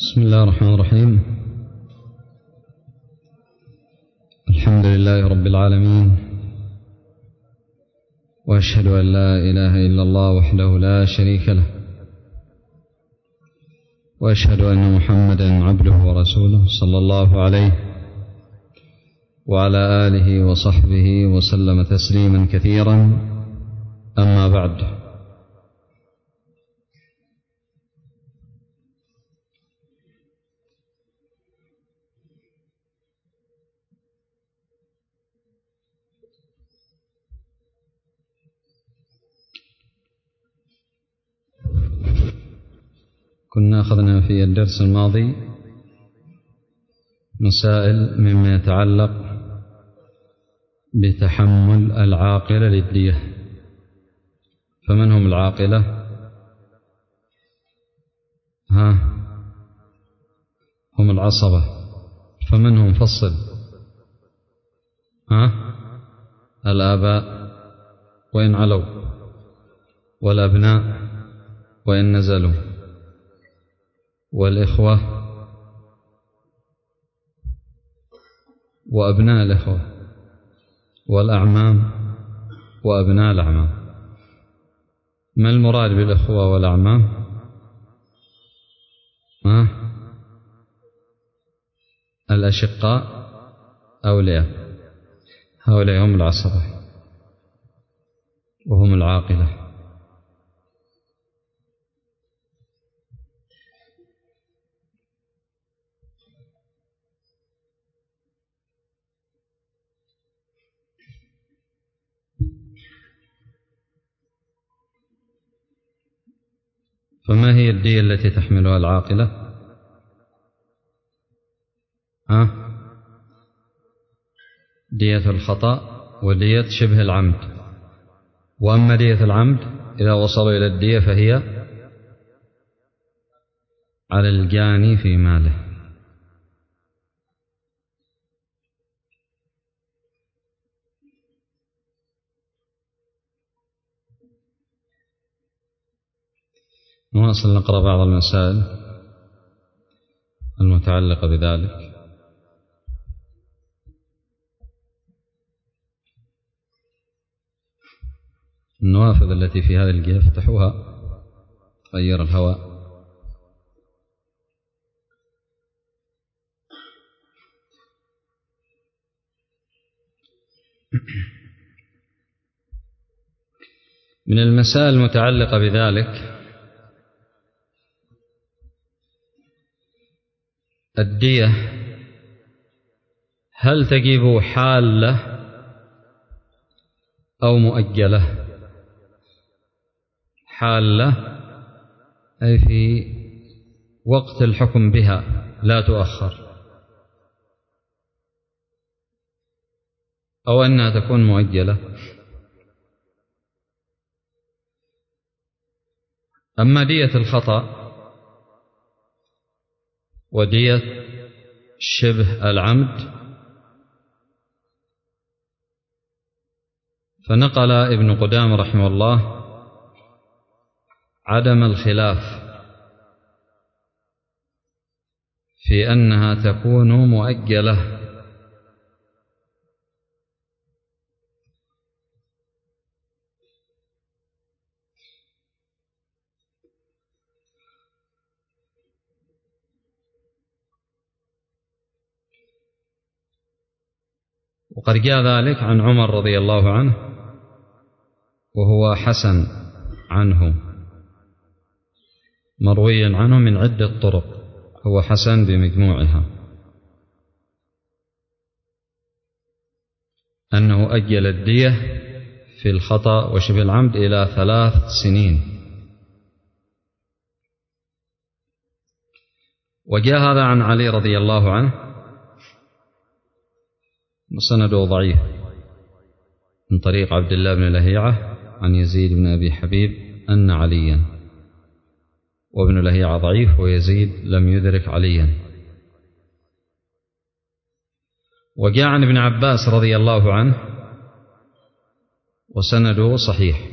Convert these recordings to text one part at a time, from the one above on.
بسم الله الرحمن الرحيم. الحمد لله رب العالمين، وأشهد أن لا إله إلا الله وحده لا شريك له، وأشهد أن محمدا عبده ورسوله صلى الله عليه وعلى آله وصحبه وسلم تسليما كثيرا. أما بعد، كنا أخذنا في الدرس الماضي مسائل مما يتعلق بتحمل العاقلة للدية. فمن هم العاقلة؟ هم العصبة. فمن هم؟ فصل. الآباء وإن علوا، والأبناء وإن نزلوا، والإخوة وأبناء الإخوة، والأعمام وأبناء الأعمام. ما المراد بالإخوة والأعمام؟ الأشقاء أولياء، هؤلاء هم العصبة وهم العاقلة. فما هي الدية التي تحملها العاقلة؟ دية الخطأ ودية شبه العمد. وأما دية العمد إذا وصلوا إلى الدية فهي على الجاني في ماله. نواصل نقرأ بعض المسائل المتعلقة بذلك. النوافذ التي في هذه الجهة افتحوها، غير الهواء. من المسائل المتعلقة بذلك الدية، هل تجب حالة أو مؤجلة؟ حالة أي في وقت الحكم بها لا تؤخر، أو أنها تكون مؤجلة. أما دية الخطأ ودية شبه العمد فنقل ابن قدامة رحمه الله عدم الخلاف في أنها تكون مؤجلة. وقد جاء ذلك عن عمر رضي الله عنه، وهو حسن عنه، مرويا عنه من عدة طرق، هو حسن بمجموعها، أنه أجل الدية في الخطأ وشبه العمد إلى 3 سنين. وجاء هذا عن علي رضي الله عنه، وسنده ضعيف، من طريق عبد الله بن لهيعة عن يزيد بن أبي حبيب أن عليا، وابن لهيعة ضعيف ويزيد لم يدرك عليا. وجاء عن ابن عباس رضي الله عنه وسنده صحيح،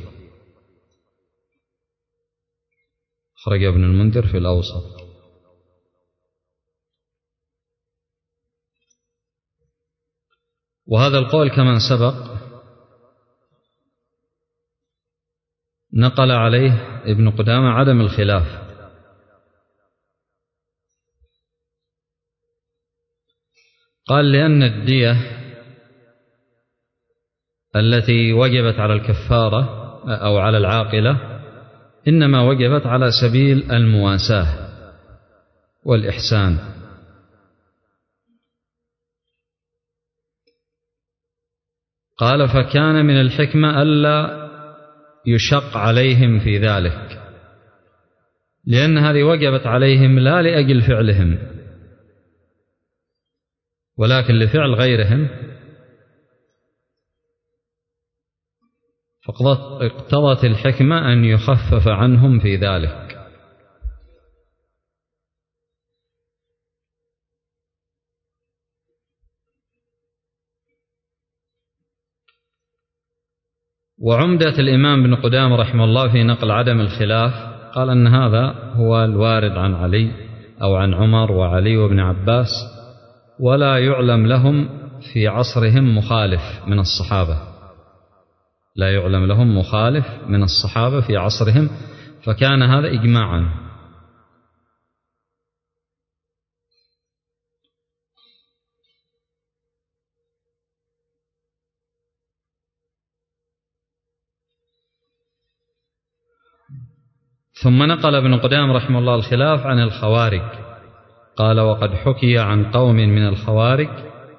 خرج ابن المنذر في الأوسط. وهذا القول كما سبق نقل عليه ابن قدامة عدم الخلاف، قال لأن الدية التي وجبت على الكفارة أو على العاقلة إنما وجبت على سبيل المواساة والإحسان، قال فكان من الحكمة ألا يشق عليهم في ذلك، لأن هذه وجبت عليهم لا لأجل فعلهم ولكن لفعل غيرهم، فاقتضت الحكمة أن يخفف عنهم في ذلك. وعمدة الإمام ابن قدامة رحمه الله في نقل عدم الخلاف قال أن هذا هو الوارد عن علي أو عن عمر وعلي وابن عباس، ولا يعلم لهم في عصرهم مخالف من الصحابة، لا يعلم لهم مخالف من الصحابة في عصرهم، فكان هذا إجماعا. ثم نقل ابن قدامة رحمه الله الخلاف عن الخوارج، قال وقد حكي عن قوم من الخوارج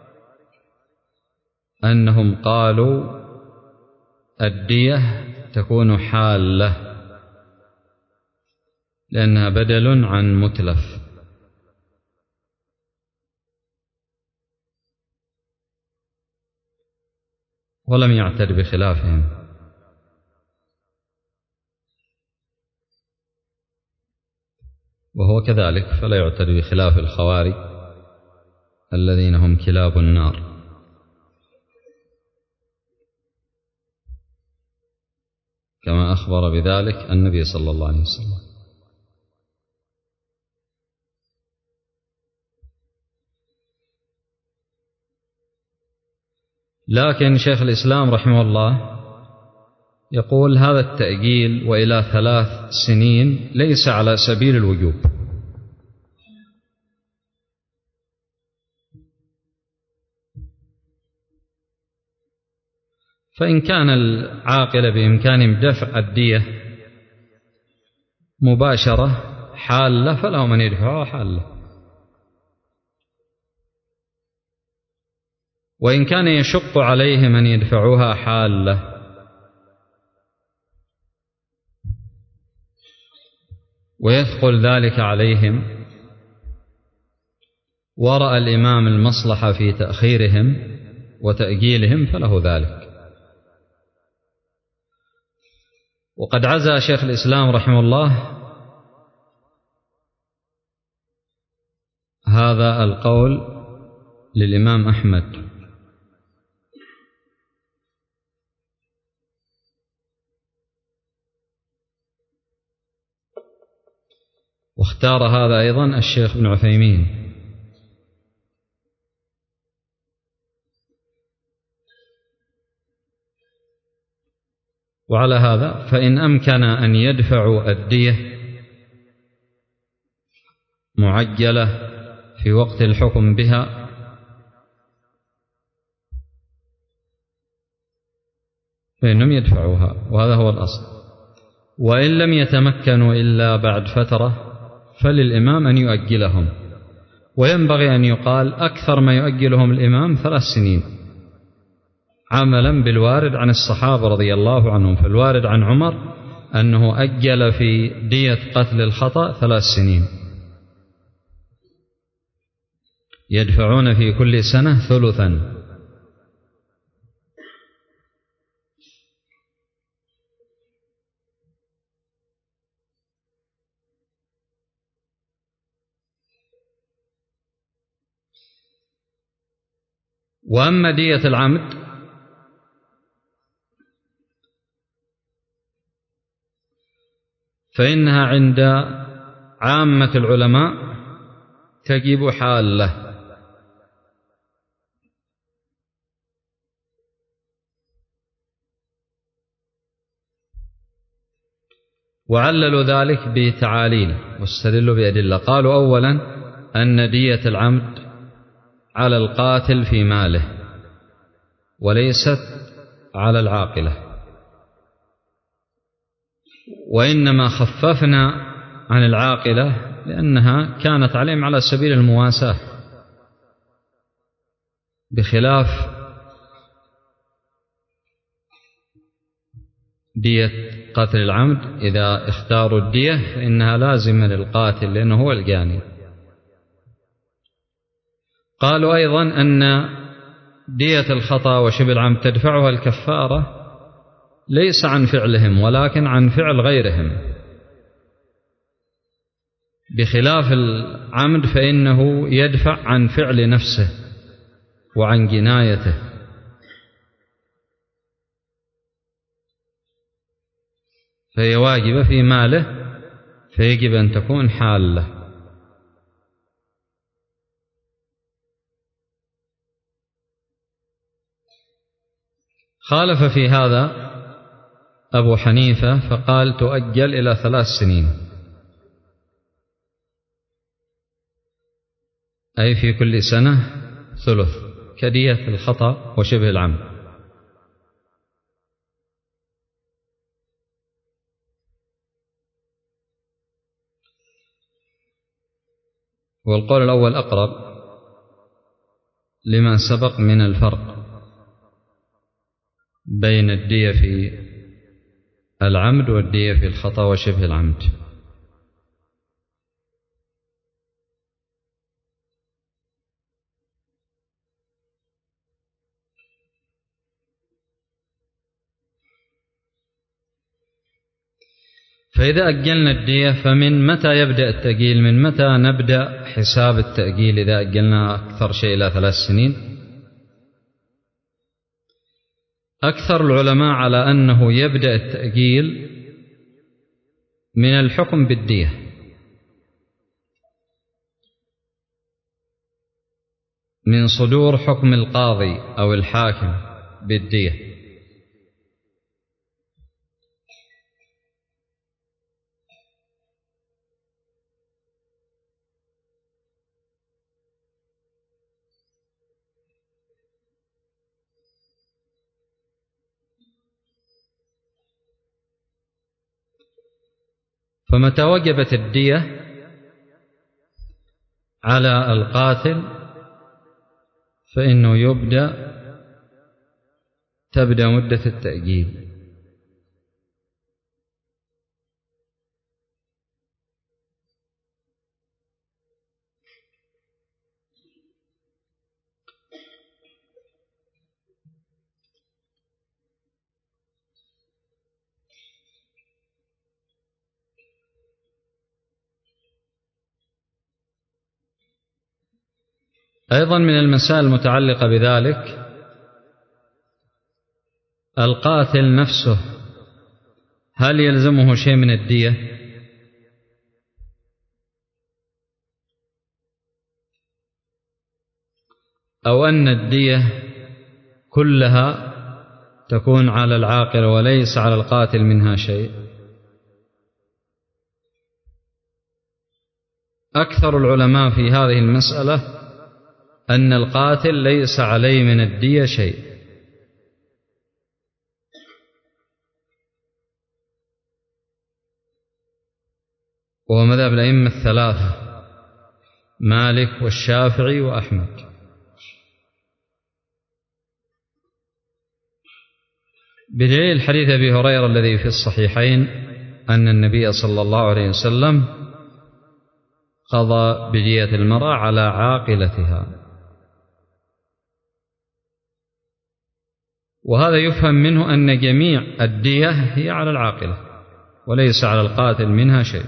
أنهم قالوا الدية تكون حالة لأنها بدل عن متلف، ولم يعتد بخلافهم. وهو كذلك، فلا يعتد بخلاف الخوارج الذين هم كلاب النار، كما أخبر بذلك النبي صلى الله عليه وسلم. لكن شيخ الإسلام رحمه الله يقول هذا التأجيل وإلى 3 سنين ليس على سبيل الوجوب، فإن كان العاقل بإمكانهم دفع الدية مباشرة حالة فلهم أن يدفعوها حالة، وإن كان يشق عليهم أن يدفعوها حالة ويثقل ذلك عليهم ورأى الإمام المصلحة في تأخيرهم وتأجيلهم فله ذلك. وقد عزى شيخ الإسلام رحمه الله هذا القول للإمام أحمد، واختار هذا أيضا الشيخ ابن عثيمين. وعلى هذا فإن أمكن أن يدفعوا الدية معجلة في وقت الحكم بها فإنهم يدفعوها، وهذا هو الأصل. وإن لم يتمكنوا إلا بعد فترة فللإمام أن يؤجلهم، وينبغي أن يقال أكثر ما يؤجلهم الإمام 3 سنين عملا بالوارد عن الصحابة رضي الله عنهم. فالوارد عن عمر أنه أجل في دية قتل الخطأ 3 سنين، يدفعون في كل سنة ثلثا. وأما دية العمد فإنها عند عامة العلماء تجب حالة، وعللوا ذلك بتعاليل واستدلوا بأدلة. قالوا أولا أن دية العمد على القاتل في ماله وليست على العاقلة، وإنما خففنا عن العاقلة لأنها كانت عليهم على سبيل المواساة، بخلاف دية قتل العمد إذا اختاروا الدية فإنها لازمة للقاتل لأنه هو الجاني. قالوا أيضا أن دية الخطأ وشبه العمد تدفعها الكفارة ليس عن فعلهم ولكن عن فعل غيرهم، بخلاف العمد فإنه يدفع عن فعل نفسه وعن جنايته. فهي واجبة في ماله فيجب أن تكون حالة. خالف في هذا أبو حنيفة فقال تؤجل إلى 3 سنين، أي في كل سنة ثلث كدية الخطأ وشبه العمد. والقول الأول أقرب لما سبق من الفرق بين الدية في العمد والدية في الخطأ وشبه العمد. فإذا أجلنا الدية فمن متى يبدأ التأجيل؟ من متى نبدأ حساب التأجيل إذا أجلنا أكثر شيء إلى 3 سنين؟ أكثر العلماء على أنه يبدأ التأجيل من الحكم بالدية، من صدور حكم القاضي أو الحاكم بالدية. فمتى وجبت الدية على القاتل فإنه تبدأ مدة التأجيل. أيضا من المسائل المتعلقة بذلك القاتل نفسه هل يلزمه شيء من الدية؟ أو أن الدية كلها تكون على العاقل وليس على القاتل منها شيء؟ أكثر العلماء في هذه المسألة أن القاتل ليس عليه من الدية شيء، وهو مذهب الأئمة الثلاثة مالك والشافعي وأحمد. بدليل حديث أبي هريرة الذي في الصحيحين أن النبي صلى الله عليه وسلم قضى بدية المرأة على عاقلتها، وهذا يفهم منه أن جميع الدية هي على العاقلة وليس على القاتل منها شيء.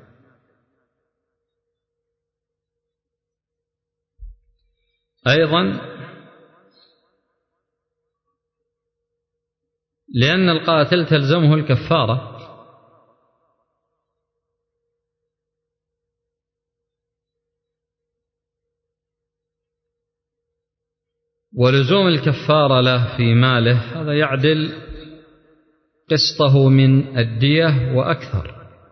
أيضا لأن القاتل تلزمه الكفارة، ولزوم الكفارة له في ماله هذا يعدل قسطه من الدية وأكثر،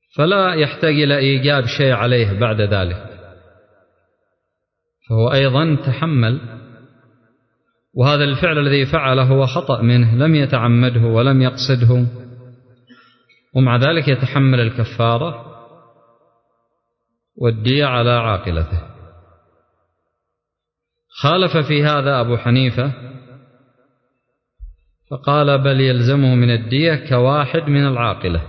فلا يحتاج إلى إيجاب شيء عليه بعد ذلك، فهو أيضا تحمل، وهذا الفعل الذي فعله هو خطأ منه، لم يتعمده ولم يقصده، ومع ذلك يتحمل الكفارة والدية على عاقلته. خالف في هذا أبو حنيفة فقال بل يلزمه من الدية كواحد من العاقلة.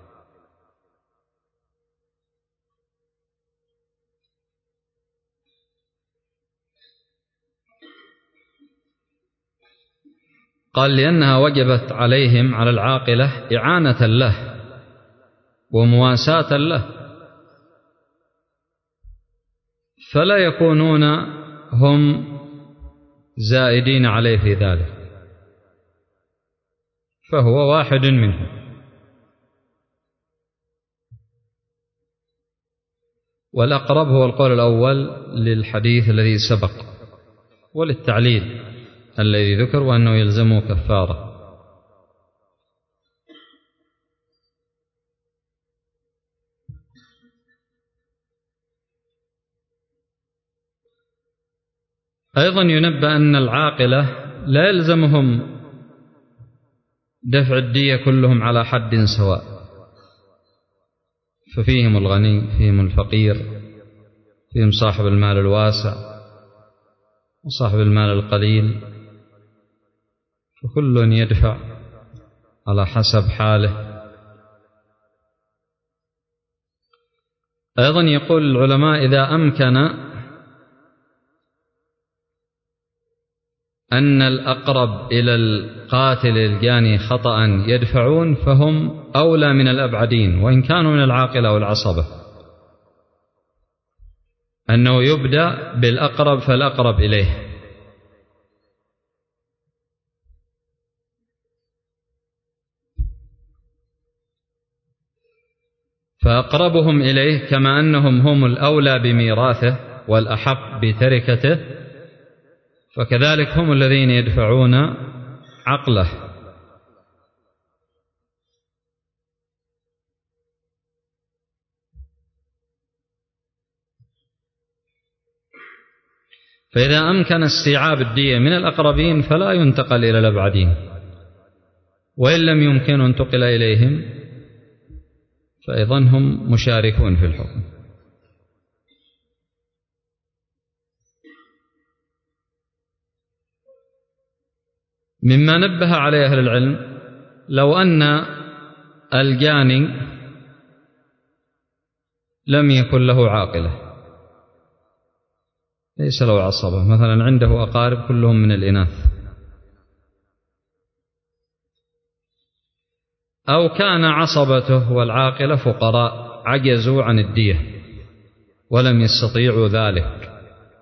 قال لأنها وجبت عليهم على العاقلة إعانة له ومواساة له، فلا يكونون هم زائدين عليه في ذلك، فهو واحد منهم. والأقرب هو القول الأول للحديث الذي سبق وللتعليل الذي ذكر وأنه يلزمه كفارة. أيضا ينبه أن العاقلة لا يلزمهم دفع الدية كلهم على حد سواء، ففيهم الغني، فيهم الفقير، فيهم صاحب المال الواسع وصاحب المال القليل، فكل يدفع على حسب حاله. أيضا يقول العلماء إذا أمكن أن الأقرب إلى القاتل الجاني خطأ يدفعون فهم أولى من الأبعدين وإن كانوا من العاقلة والعصبة، أنه يبدأ بالأقرب فالأقرب إليه. فأقربهم إليه كما أنهم هم الأولى بميراثه والأحق بتركته، فكذلك هم الذين يدفعون عقله. فإذا أمكن استيعاب الدية من الأقربين فلا ينتقل إلى الأبعدين، وإن لم يمكن انتقل إليهم فأيضا هم مشاركون في الحكم. مما نبه عليه أهل العلم لو أن الجاني لم يكن له عاقلة، ليس له عصبة، مثلا عنده أقارب كلهم من الإناث، أو كان عصبته والعاقلة فقراء عجزوا عن الدية ولم يستطيعوا ذلك،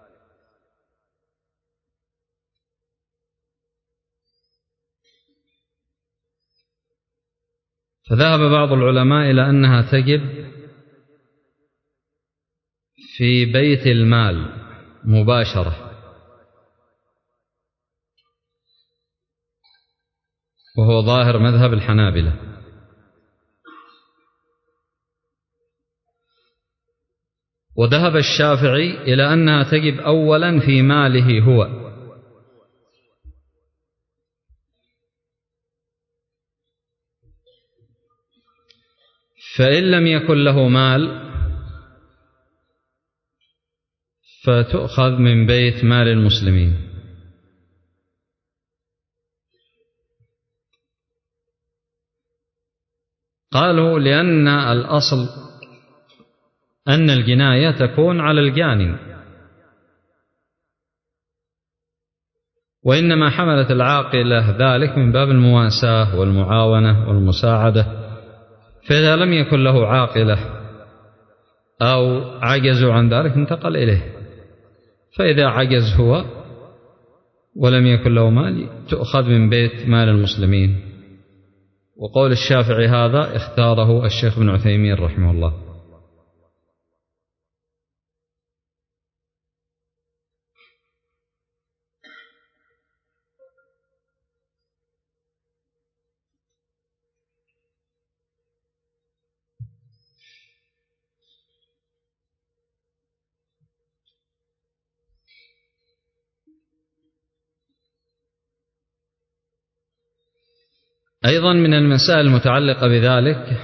فذهب بعض العلماء إلى أنها تجب في بيت المال مباشرة، وهو ظاهر مذهب الحنابلة. وذهب الشافعي إلى أنها تجب أولا في ماله هو، فإن لم يكن له مال فتؤخذ من بيت مال المسلمين. قالوا لأن الأصل أن الجناية تكون على الجاني، وإنما حملت العاقلة ذلك من باب المواساة والمعاونة والمساعدة، فإذا لم يكن له عاقلة أو عجزوا عن ذلك انتقل إليه، فإذا عجز هو ولم يكن له مال تؤخذ من بيت مال المسلمين. وقول الشافعي هذا اختاره الشيخ ابن عثيمين رحمه الله. أيضا من المسائل المتعلقة بذلك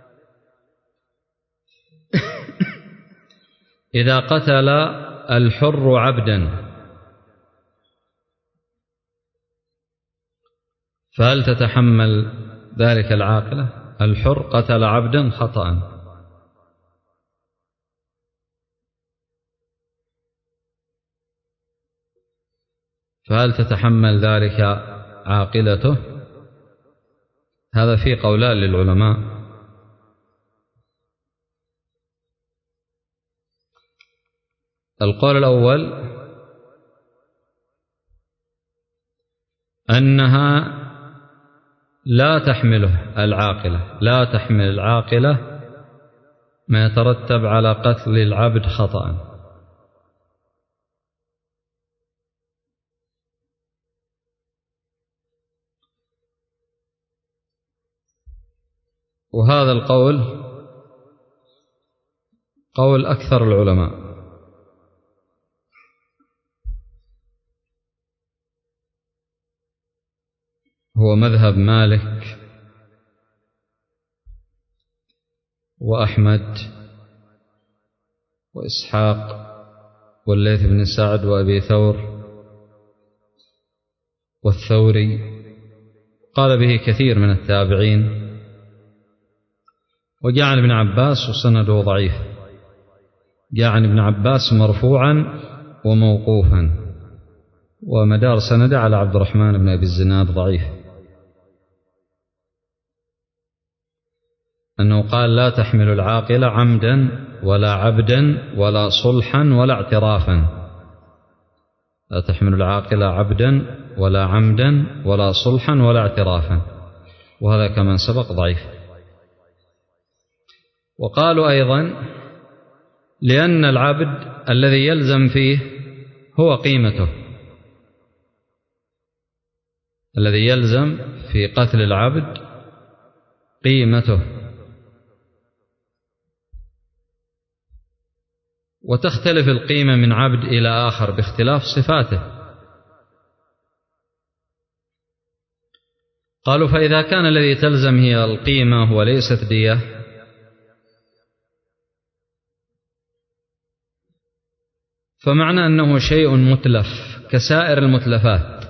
إذا قتل الحر عبدا فهل تتحمل ذلك العاقلة؟ الحر قتل عبدا خطأ، فهل تتحمل ذلك عاقلته؟ هذا فيه قولان للعلماء. القول الأول أنها لا تحمله العاقلة، لا تحمل العاقلة ما يترتب على قتل العبد خطأ. وهذا القول قول أكثر العلماء، هو مذهب مالك وأحمد وإسحاق والليث بن سعد وأبي ثور والثوري، قال به كثير من التابعين، وجاء عن ابن عباس وسنده ضعيف، جاء عن ابن عباس مرفوعا وموقوفا، ومدار سنده على عبد الرحمن بن أبي الزناد ضعيف، أنه قال لا تحمل العاقلة عمدا ولا عبدا ولا صلحا ولا اعترافا، لا تحمل العاقلة عبدا ولا عمدا ولا صلحا ولا اعترافا، وهذا كما سبق ضعيف. وقالوا أيضا لأن العبد الذي يلزم فيه هو قيمته، الذي يلزم في قتل العبد قيمته، وتختلف القيمة من عبد إلى آخر باختلاف صفاته. قالوا فإذا كان الذي تلزم هي القيمة وليست دية، فمعنى أنه شيء متلف كسائر المتلفات،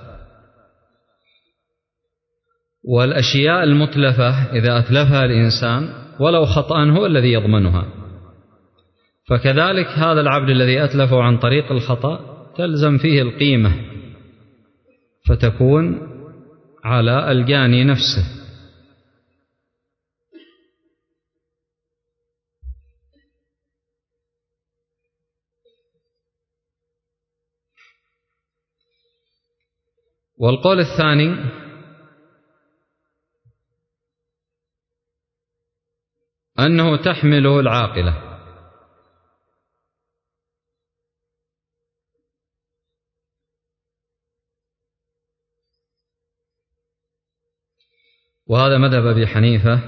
والأشياء المتلفة إذا أتلفها الإنسان ولو خطأ هو الذي يضمنها، فكذلك هذا العبد الذي أتلفه عن طريق الخطأ تلزم فيه القيمة، فتكون على الجاني نفسه. والقول الثاني أنه تحمله العاقلة، وهذا مذهب أبي حنيفة،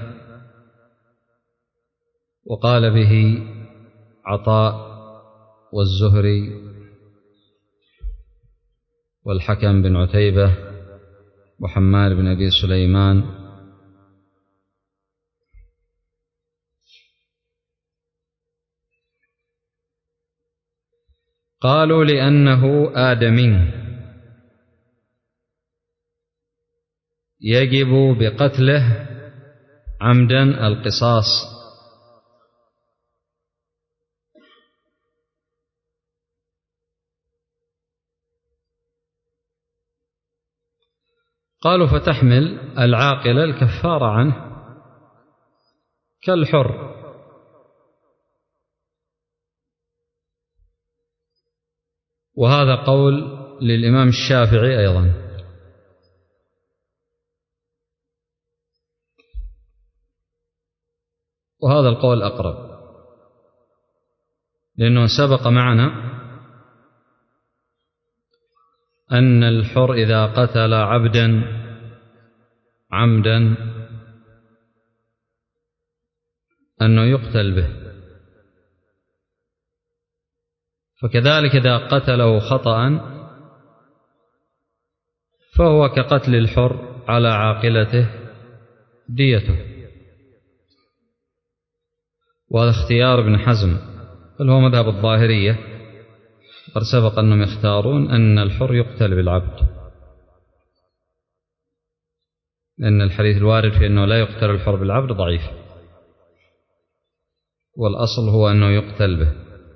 وقال به عطاء والزهري والحكم بن عتيبة وحماد بن أبي سليمان. قالوا لأنه آدمي يجب بقتله عمدا القصاص، قالوا فتحمل العاقلة الكفارة عنه كالحر. وهذا قول للإمام الشافعي أيضا. وهذا القول أقرب، لأنه سبق معنا أن الحر إذا قتل عبدا عمدا أنه يقتل به، فكذلك إذا قتله خطأ فهو كقتل الحر على عاقلته ديته، وهذا اختيار ابن حزم، بل هو مذهب الظاهرية. قد سبق أنهم يختارون أن الحر يقتل بالعبد، لأن الحديث الوارد في أنه لا يقتل الحر بالعبد ضعيف، والأصل هو أنه يقتل به.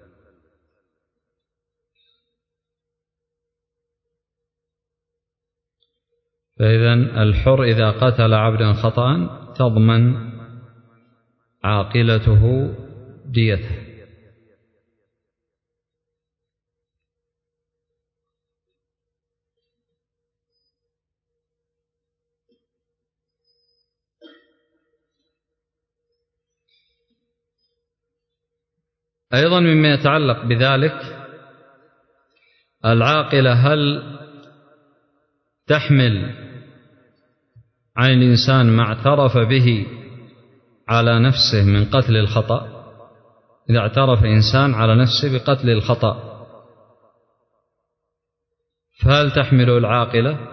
فإذن الحر إذا قتل عبدا خطأ تضمن عاقلته ديته. أيضا مما يتعلق بذلك العاقلة هل تحمل عن الإنسان ما اعترف به على نفسه من قتل الخطأ؟ إذا اعترف إنسان على نفسه بقتل الخطأ فهل تحمل العاقلة؟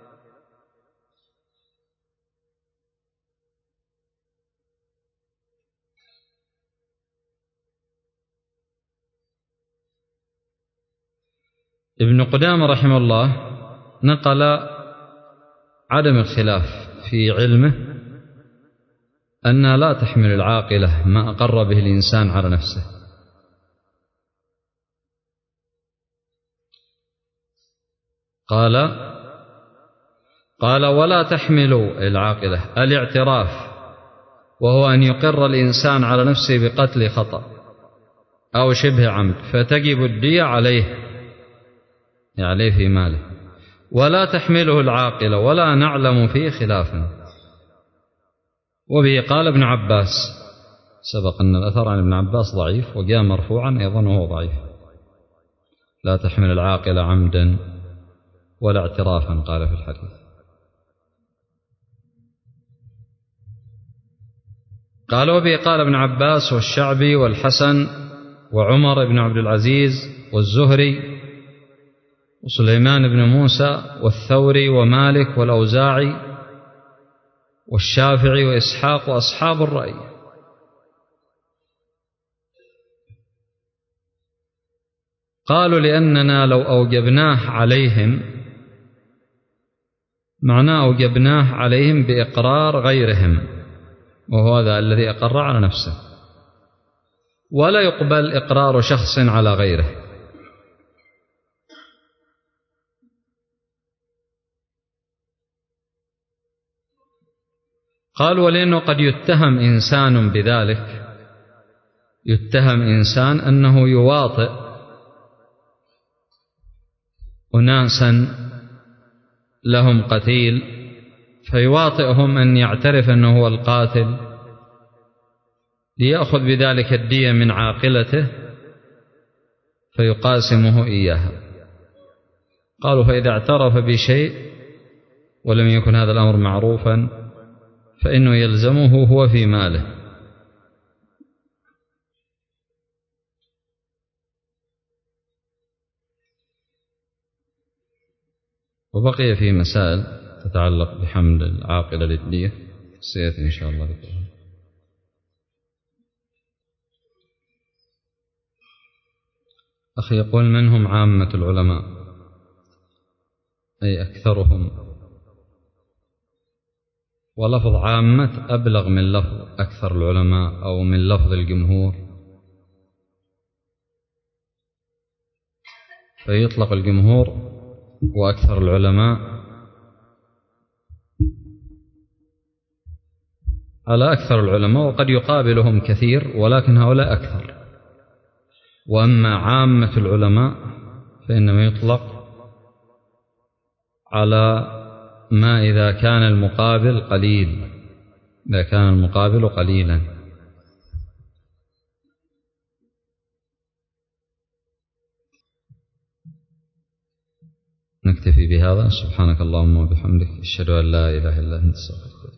ابن قدامة رحمه الله نقل عدم الخلاف في علمه أنها لا تحمل العاقلة ما أقر به الإنسان على نفسه. قال ولا تحمل العاقلة الاعتراف، وهو أن يقر الإنسان على نفسه بقتل خطأ أو شبه عمد فتجب الدية عليه في ماله، ولا تحمله العاقلة ولا نعلم فيه خلافا. وبه قال ابن عباس، سبق أن الأثر عن ابن عباس ضعيف، وجاء مرفوعا أيضا وهو ضعيف، لا تحمل العاقلة عمدا ولا اعترافا قال في الحديث. قال وبه قال ابن عباس والشعبي والحسن وعمر بن عبد العزيز والزهري وسليمان بن موسى والثوري ومالك والأوزاعي والشافعي وإسحاق وأصحاب الرأي. قالوا لأننا لو أوجبناه عليهم معناه أوجبناه عليهم بإقرار غيرهم، وهو هذا الذي أقر على نفسه، ولا يقبل إقرار شخص على غيره. قالوا ولأنه قد يتهم إنسان بذلك، يتهم إنسان أنه يواطئ أناسا لهم قتيل، فيواطئهم أن يعترف أنه هو القاتل ليأخذ بذلك الدية من عاقلته فيقاسمه إياها. قالوا فإذا اعترف بشيء ولم يكن هذا الأمر معروفا فإنه يلزمه هو في ماله. وبقي في مسائل تتعلق بحمل العاقلة للدية سيأتي إن شاء الله ذكرها. أخي يقول منهم عامة العلماء أي أكثرهم، ولفظ عامة أبلغ من لفظ أكثر العلماء أو من لفظ الجمهور، فيطلق الجمهور وأكثر العلماء على أكثر العلماء، وقد يقابلهم كثير ولكن هؤلاء أكثر. وأما عامة العلماء فإنما يطلق على ما إذا كان المقابل قليل، إذا كان المقابل قليلا. نكتفي بهذا. سبحانك اللهم وبحمدك، أشهد أن لا إله إلا أنت، استغفرك.